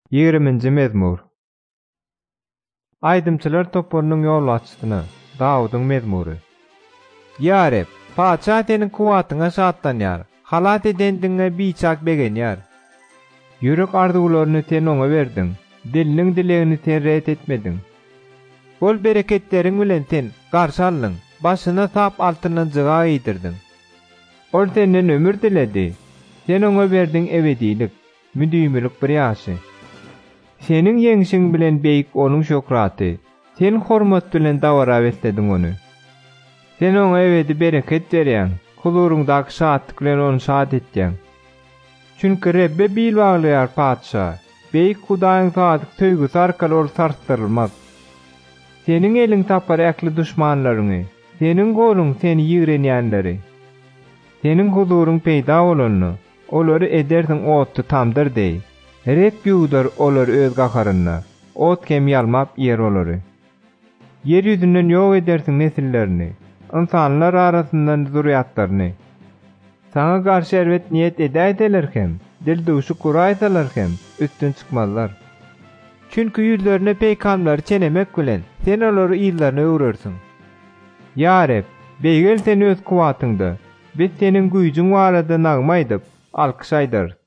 20-nji mezmur. Aydymçylar topunyň ýolbaşçysyna, Dawudyň mezmury. Ya Rab, paça seniň kuwatyňa şatlanýar, halat edendiňe biçak begenýär. Ýürek arzuglaryny sen oňa berdiň, diliniň dilegini sen ret etmediň. Bol bereketleriň bilen sen garşy aldyň, başyna sap altyndan jyga ýitirdiň. Ol senden ömür diledi, sen oňa berdiň ebedilik, müdümlik bir ýaşy. Seniň ýeňişiň bilen beýik onuň şökraty, sen hormat bilen dawara beslediň onu. Sen oňa ebedi bereket berýän, huzurundaky şatlyk bilen onu şat etýäň. Çünki Rebbe bil baglaýar paça, beýik Hudaýyň sadyk söýgüsi arkaly ol sarstyrylmaz. Seniň eliň tapar äkli duşmanlaryny, seniň goluň seni ýigrenýänleri. Seniň huzuruň peýda bolanyny, olary edersiň otdy tamdyr deý. Rep ýugdar olar öz gaharyna, ot kem ýalmap ýer olary. Yer ýüzünden ýok edersiň nesillerini, insanlar arasyndan zurriýatlaryny. Sana garşy şerwet niýet edäýdilerkem, dil duşy kuraýsalarkem, üstün çykmazlar. Çünki ýüzlerine peýgamberler çenemek bilen sen olary ýyllaryna öwrersiň. Ya Rab, beýgel seni öz kuwatyňda, biz seniň güýjüň barada nagmaýdyp, alkyş aýdarys.